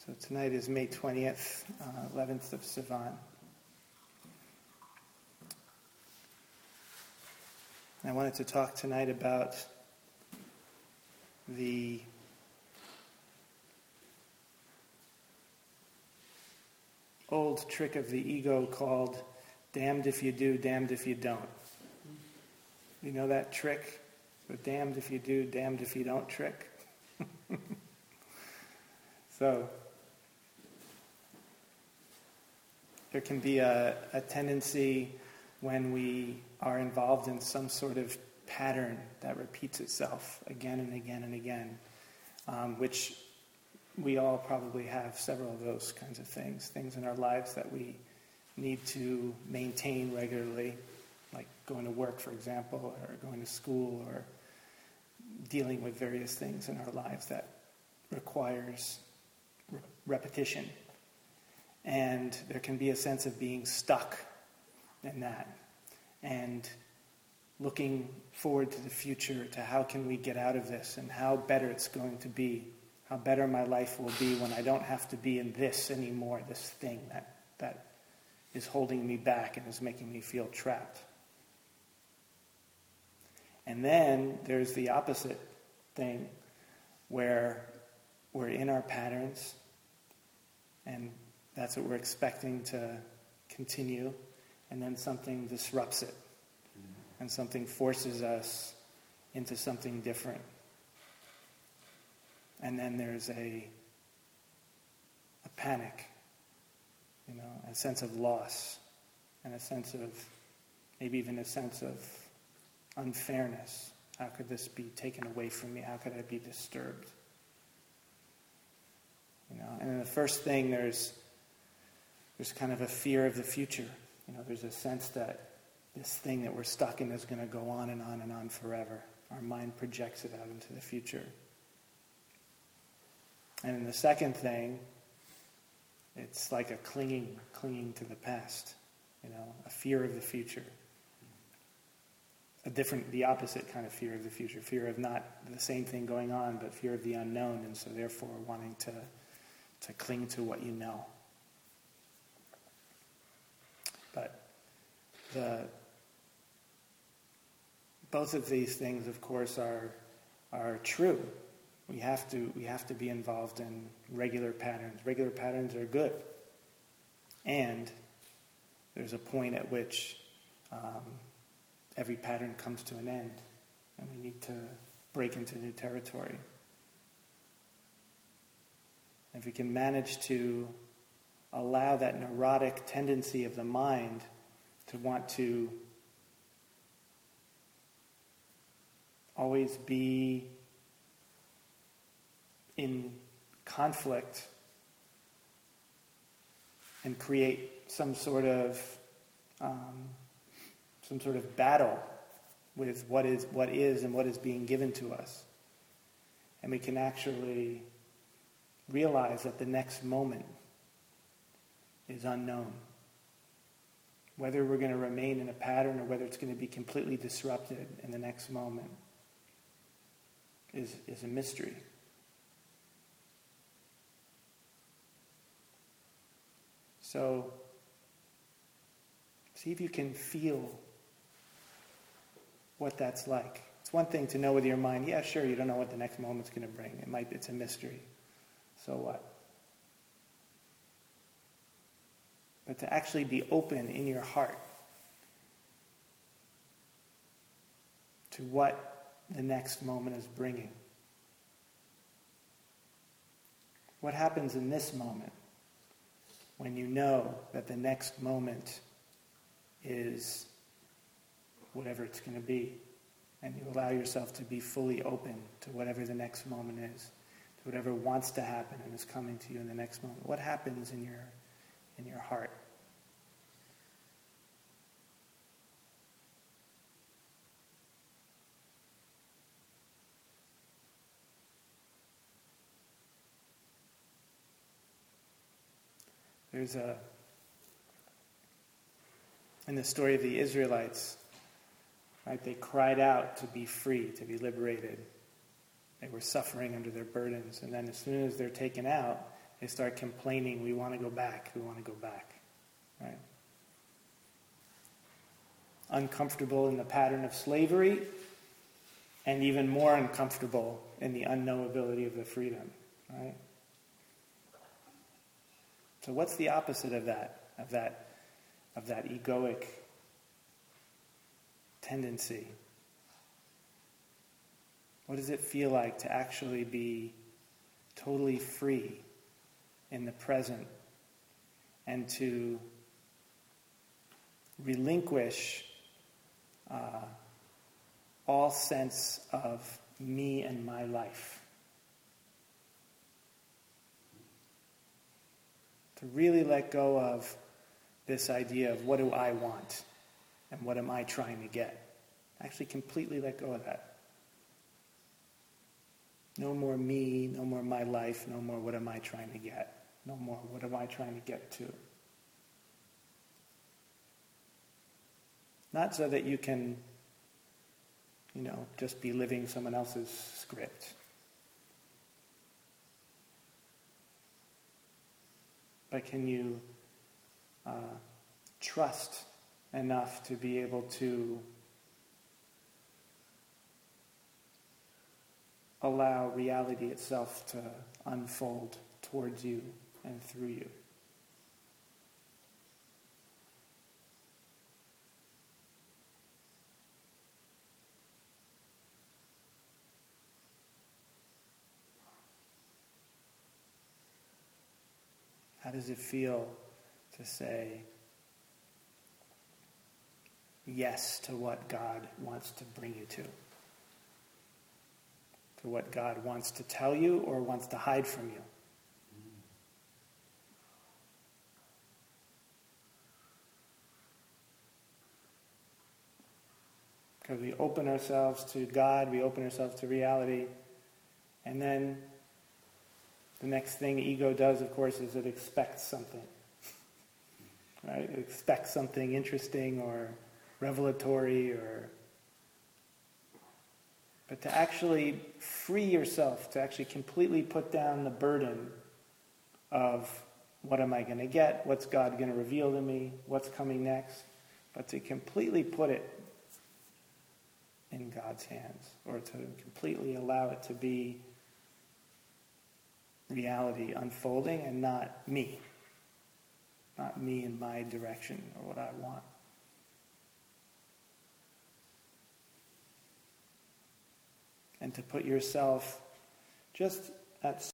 So tonight is May 20th, 11th of Sivan. I wanted to talk tonight about the old trick of the ego called damned if you do, damned if you don't. You know that trick? The damned if you do, damned if you don't trick? So, there can be a tendency when we are involved in some sort of pattern that repeats itself again and again and again, which we all probably have several of those kinds of things in our lives that we need to maintain regularly, like going to work, for example, or going to school, or dealing with various things in our lives that requires repetition. And there can be a sense of being stuck in that and looking forward to the future, to how can we get out of this and how better it's going to be, how better my life will be when I don't have to be in this anymore, this thing that is holding me back and is making me feel trapped. And then there's the opposite thing where we're in our patterns and that's what we're expecting to continue, and then something disrupts it, and something forces us into something different. And then there's a panic, a sense of loss, and a sense of, maybe even a sense of unfairness. How could this be taken away from me? How could I be disturbed? And then the first thing, there's kind of a fear of the future. There's a sense that this thing that we're stuck in is going to go on and on and on forever. Our mind projects it out into the future. And then the second thing, it's like a clinging to the past. A fear of the future. The opposite kind of fear of the future. Fear of not the same thing going on, but fear of the unknown, and so therefore wanting to cling to what you know. But both of these things, of course, are true. We have to be involved in regular patterns. Regular patterns are good, and there's a point at which every pattern comes to an end, and we need to break into new territory. If we can manage to allow that neurotic tendency of the mind to want to always be in conflict and create some sort of battle with what is and what is being given to us, and we can actually realize that the next moment is unknown. Whether we're going to remain in a pattern or whether it's going to be completely disrupted in the next moment is a mystery. So, see if you can feel what that's like. It's one thing to know with your mind, yeah, sure, you don't know what the next moment's going to bring. It's a mystery. So what? But to actually be open in your heart to what the next moment is bringing. What happens in this moment when you know that the next moment is whatever it's going to be, and you allow yourself to be fully open to whatever the next moment is, to whatever wants to happen and is coming to you in the next moment? What happens in your heart? There's in the story of the Israelites, right? They cried out to be free, to be liberated. They were suffering under their burdens, and then as soon as they're taken out, they start complaining, we want to go back, right? Uncomfortable in the pattern of slavery, and even more uncomfortable in the unknowability of the freedom, right? So what's the opposite of that egoic tendency? What does it feel like to actually be totally free in the present and to relinquish all sense of me and my life? To really let go of this idea of what do I want and what am I trying to get. Actually completely let go of that. No more me, no more my life, no more what am I trying to get. No more what am I trying to get to. Not so that you can, just be living someone else's script. But can you trust enough to be able to allow reality itself to unfold towards you and through you? How does it feel to say yes to what God wants to bring you to what God wants to tell you or wants to hide from you? Because we open ourselves to God, we open ourselves to reality, and then the next thing ego does, of course, is it expects something. Right? It expects something interesting or revelatory But to actually free yourself, to actually completely put down the burden of what am I going to get, what's God going to reveal to me, what's coming next, but to completely put it in God's hands, or to completely allow it to be reality unfolding and not me in my direction or what I want. And to put yourself just at